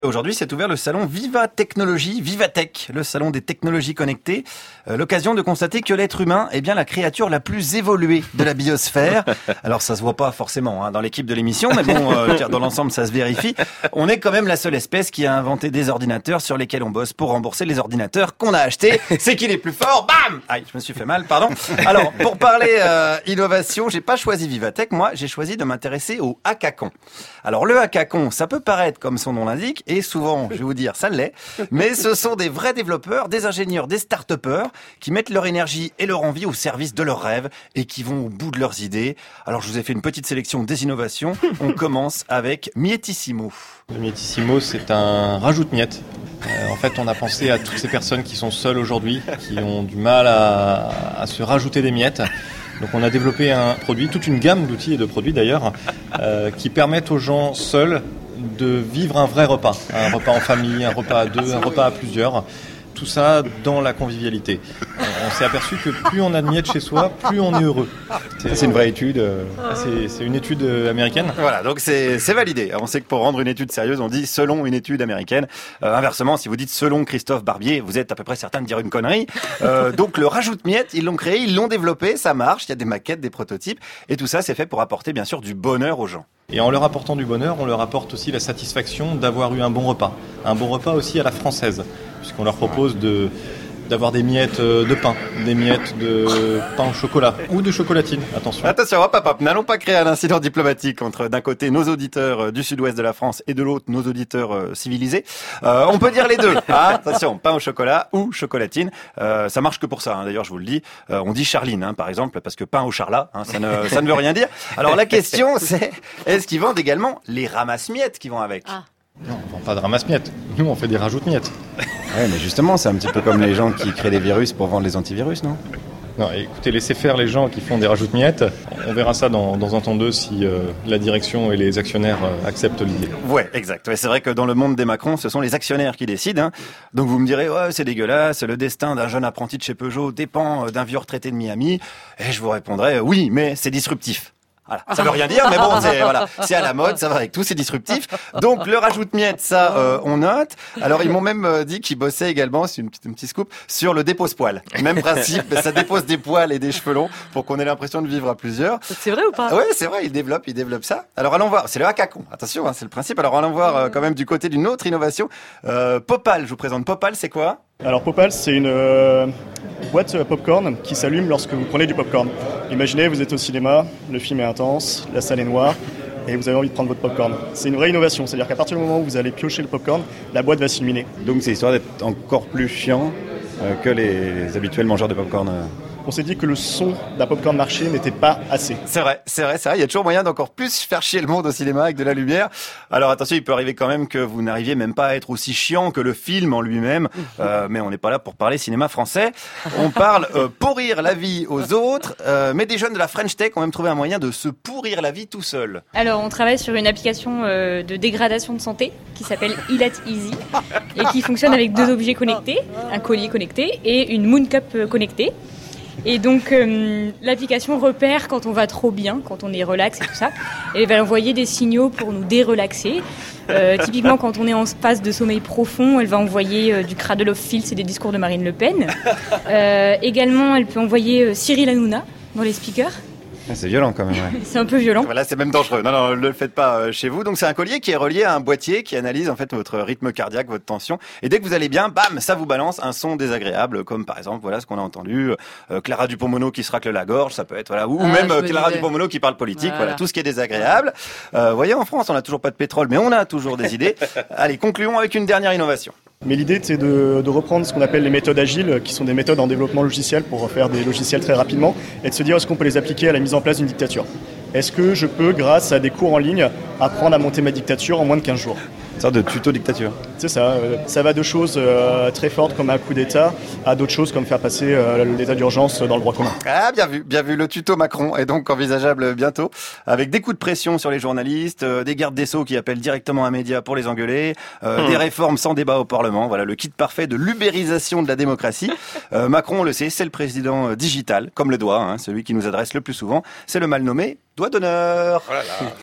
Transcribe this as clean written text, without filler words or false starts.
Aujourd'hui, s'est ouvert le salon Viva Technologie, Vivatech, le salon des technologies connectées. L'occasion de constater que l'être humain est bien la créature la plus évoluée de la biosphère. Alors, ça se voit pas forcément dans l'équipe de l'émission, mais bon, dans l'ensemble, ça se vérifie. On est quand même la seule espèce qui a inventé des ordinateurs sur lesquels on bosse pour rembourser les ordinateurs qu'on a achetés. C'est qu'il est plus fort, bam! Aïe, je me suis fait mal, pardon. Alors, pour parler innovation, j'ai pas choisi Vivatech, moi, j'ai choisi de m'intéresser au hackathon. Alors, le hackathon, ça peut paraître comme son nom l'indique, et souvent, je vais vous dire, ça l'est, mais ce sont des vrais développeurs, des ingénieurs, des start-upers qui mettent leur énergie et leur envie au service de leurs rêves et qui vont au bout de leurs idées. Alors, je vous ai fait une petite sélection des innovations. On commence avec Miettissimo. Le Miettissimo, c'est un rajoute-miettes. En fait, on a pensé à toutes ces personnes qui sont seules aujourd'hui, qui ont du mal à se rajouter des miettes. Donc on a développé un produit, toute une gamme d'outils et de produits d'ailleurs, qui permettent aux gens seuls de vivre un vrai repas en famille, un repas à deux, un repas à plusieurs. Tout ça dans la convivialité. On s'est aperçu que plus on a de miettes chez soi, plus on est heureux. C'est une vraie étude. C'est une étude américaine. Voilà, donc c'est validé. On sait que pour rendre une étude sérieuse, on dit selon une étude américaine. Inversement, si vous dites selon Christophe Barbier, vous êtes à peu près certain de dire une connerie. Donc le rajoute-miettes, ils l'ont créé, ils l'ont développé, ça marche. Il y a des maquettes, des prototypes, et tout ça, c'est fait pour apporter bien sûr du bonheur aux gens. Et en leur apportant du bonheur, on leur apporte aussi la satisfaction d'avoir eu un bon repas. Un bon repas aussi à la française, puisqu'on leur propose d'avoir des miettes de pain, des miettes de pain au chocolat ou de chocolatine, attention. Attention, hop, n'allons pas créer un incident diplomatique entre d'un côté nos auditeurs du sud-ouest de la France et de l'autre nos auditeurs civilisés. On peut dire les deux. Attention, pain au chocolat ou chocolatine. Ça marche que pour ça, d'ailleurs je vous le dis. On dit Charline, par exemple, parce que pain au charlat, ça ne veut rien dire. Alors la question c'est, est-ce qu'ils vendent également les ramasse-miettes qui vont avec? Non, on vend pas de ramasse-miettes. Nous, on fait des rajoute-miettes. Ouais, mais justement, c'est un petit peu comme les gens qui créent des virus pour vendre les antivirus, non? Non, écoutez, laissez faire les gens qui font des rajoute-miettes. On verra ça dans un temps 2 si la direction et les actionnaires acceptent l'idée. Ouais, exact. Ouais, c'est vrai que dans le monde des Macron, ce sont les actionnaires qui décident. Donc vous me direz, ouais, c'est dégueulasse, le destin d'un jeune apprenti de chez Peugeot dépend d'un vieux retraité de Miami. Et je vous répondrai, oui, mais c'est disruptif. Voilà. Ça veut rien dire, mais bon, c'est à la mode, ça va avec tout, c'est disruptif. Donc le rajoute-miettes, ça, on note. Alors ils m'ont même dit qu'ils bossaient également, c'est une petite scoop, sur le dépose-poil. Même principe, ça dépose des poils et des cheveux longs pour qu'on ait l'impression de vivre à plusieurs. C'est vrai ou pas? Ouais, c'est vrai, ils développent ça. Alors allons voir, c'est le hackathon, attention, c'est le principe. Alors allons voir quand même du côté d'une autre innovation. Popal, je vous présente Popal, c'est quoi? Alors Popal, c'est une boîte popcorn qui s'allume lorsque vous prenez du popcorn. Imaginez, vous êtes au cinéma, le film est intense, la salle est noire et vous avez envie de prendre votre popcorn. C'est une vraie innovation, c'est-à-dire qu'à partir du moment où vous allez piocher le popcorn, la boîte va s'illuminer. Donc c'est histoire d'être encore plus chiant que les habituels mangeurs de popcorn. On s'est dit que le son d'un popcorn marché n'était pas assez. C'est vrai. Il y a toujours moyen d'encore plus faire chier le monde au cinéma avec de la lumière. Alors attention, il peut arriver quand même que vous n'arriviez même pas à être aussi chiant que le film en lui-même. Mais on n'est pas là pour parler cinéma français. On parle pourrir la vie aux autres. Mais des jeunes de la French Tech ont même trouvé un moyen de se pourrir la vie tout seul. Alors on travaille sur une application de dégradation de santé qui s'appelle Ilat Easy et qui fonctionne avec 2 objets connectés, un collier connecté et une Moon Cup connectée. Et donc l'application repère quand on va trop bien, quand on est relax et tout ça. Et elle va envoyer des signaux pour nous dérelaxer. Typiquement quand on est en phase de sommeil profond, elle va envoyer du Cradle of Filth et des discours de Marine Le Pen. Également, elle peut envoyer Cyril Hanouna dans les speakers. C'est violent quand même. Ouais. C'est un peu violent. Voilà, c'est même dangereux. Non, ne le faites pas chez vous. Donc c'est un collier qui est relié à un boîtier qui analyse en fait votre rythme cardiaque, votre tension. Et dès que vous allez bien, bam, ça vous balance un son désagréable, comme par exemple, voilà ce qu'on a entendu, Clara Dupont-Moreau qui se racle la gorge, ça peut être ou même Clara Dupont-Moreau qui parle politique. Voilà, tout ce qui est désagréable. Voyez, en France, on n'a toujours pas de pétrole, mais on a toujours des idées. Allez, concluons avec une dernière innovation. Mais l'idée, c'est de reprendre ce qu'on appelle les méthodes agiles, qui sont des méthodes en développement logiciel pour faire des logiciels très rapidement, et de se dire est-ce qu'on peut les appliquer à la mise en place d'une dictature. Est-ce que je peux, grâce à des cours en ligne, apprendre à monter ma dictature en moins de 15 jours ? Une sorte de tuto dictature. C'est ça. Ça va de choses très fortes comme un coup d'État à d'autres choses comme faire passer l'état d'urgence dans le droit commun. Ah, bien vu. Le tuto Macron est donc envisageable bientôt, avec des coups de pression sur les journalistes, des gardes des Sceaux qui appellent directement un média pour les engueuler, des réformes sans débat au Parlement. Voilà le kit parfait de l'ubérisation de la démocratie. Macron, on le sait, c'est le président digital, comme le doigt, celui qui nous adresse le plus souvent. C'est le mal nommé doigt d'honneur. Oh là là.